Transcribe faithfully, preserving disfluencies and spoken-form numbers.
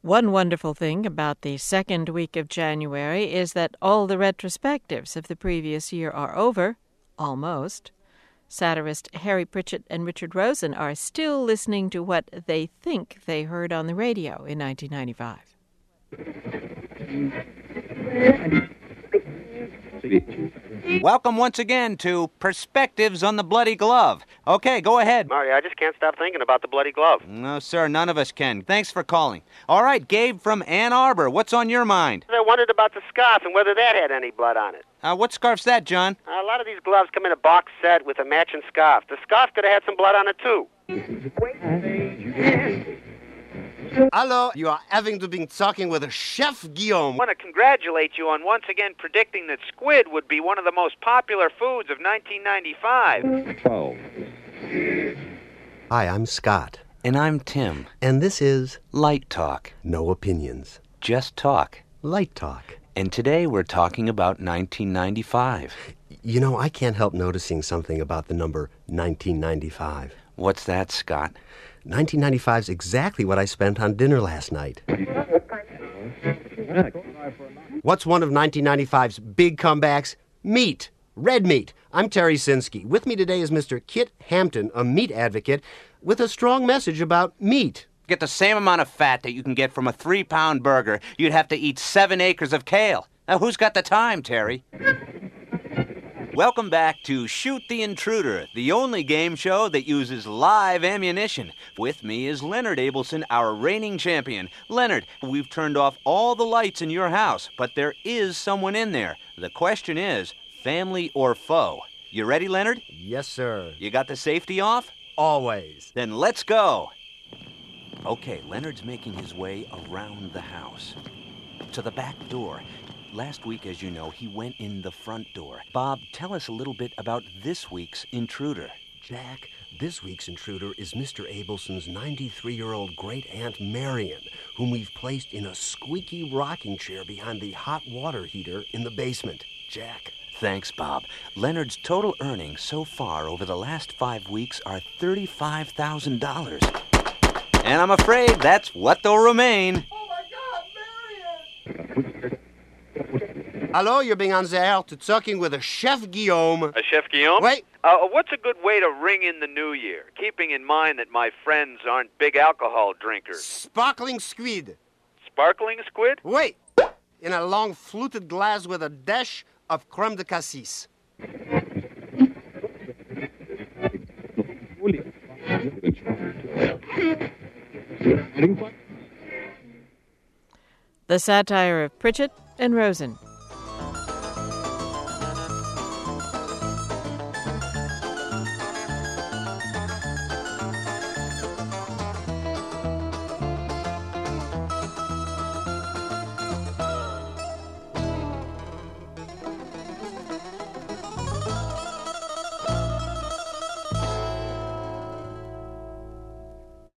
One wonderful thing about the second week of January is that all the retrospectives of the previous year are over, almost. Satirist Harry Pritchett and Richard Rosen are still listening to what they think they heard on the radio in nineteen ninety-five. Welcome once again to Perspectives on the Bloody Glove. Okay, go ahead. Marty, I just can't stop thinking about the bloody glove. No, sir, none of us can. Thanks for calling. All right, Gabe from Ann Arbor, what's on your mind? I wondered about the scarf and whether that had any blood on it. Uh, what scarf's that, John? Uh, a lot of these gloves come in a box set with a matching scarf. The scarf could have had some blood on it, too. Hello, you are having to be talking with Chef Guillaume. I want to congratulate you on once again predicting that squid would be one of the most popular foods of nineteen ninety-five. twelve. Hi, I'm Scott. And I'm Tim. And this is Light Talk. No Opinions. Just talk. Light Talk. And today we're talking about nineteen ninety-five. You know, I can't help noticing something about the number nineteen ninety-five. What's that, Scott? nineteen ninety-five is exactly what I spent on dinner last night. What's one of nineteen ninety-five's big comebacks? Meat. Red meat. I'm Terry Sinsky. With me today is Mister Kit Hampton, a meat advocate, with a strong message about meat. Get the same amount of fat that you can get from a three-pound burger, you'd have to eat seven acres of kale. Now, who's got the time, Terry? Welcome back to Shoot the Intruder, the only game show that uses live ammunition. With me is Leonard Abelson, our reigning champion. Leonard, we've turned off all the lights in your house, but there is someone in there. The question is, family or foe? You ready, Leonard? Yes, sir. You got the safety off? Always. Then let's go. Okay, Leonard's making his way around the house to the back door. Last week, as you know, he went in the front door. Bob, tell us a little bit about this week's intruder. Jack, this week's intruder is Mister Abelson's ninety-three-year-old great-aunt Marion, whom we've placed in a squeaky rocking chair behind the hot water heater in the basement. Jack. Thanks, Bob. Leonard's total earnings so far over the last five weeks are thirty-five thousand dollars. And I'm afraid that's what they'll remain. Oh, my God, Marion! Hello, you're being on the air to talking with a Chef Guillaume. A Chef Guillaume? Wait. Uh, what's a good way to ring in the new year, keeping in mind that my friends aren't big alcohol drinkers? Sparkling squid. Sparkling squid? Wait. In a long fluted glass with a dash of creme de cassis. The satire of Pritchett and Rosen.